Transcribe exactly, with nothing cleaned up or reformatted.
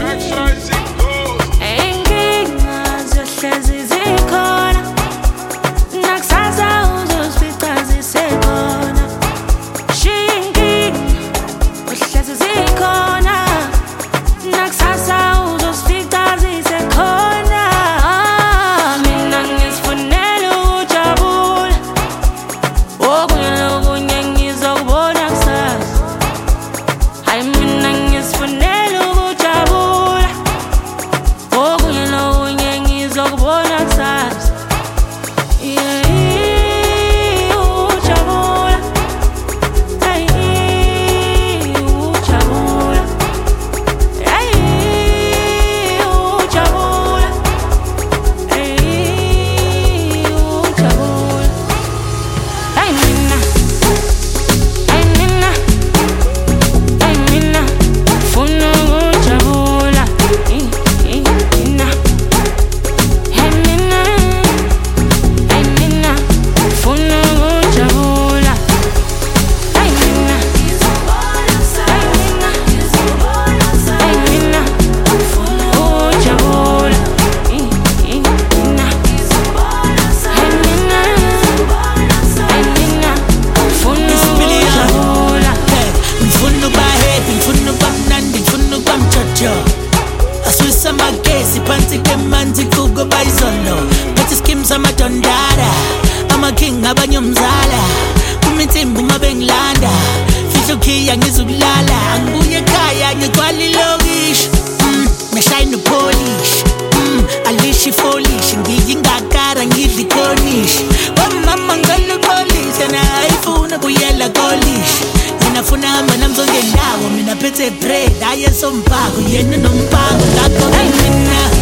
Amadondada, I'm a king abanye umzala kumithimba uma bengilanda fihlo khiya ngizulala ngibuye ekhaya ngigcwala ilokishi ngishayina polish alishi folish ngiyingakara ngidli cornish wamama ngalo polish na ayifuna kuyela polish nginafuna hamba namzonke ndawo mina phethe bread ayesompako yena nompango ngakho mina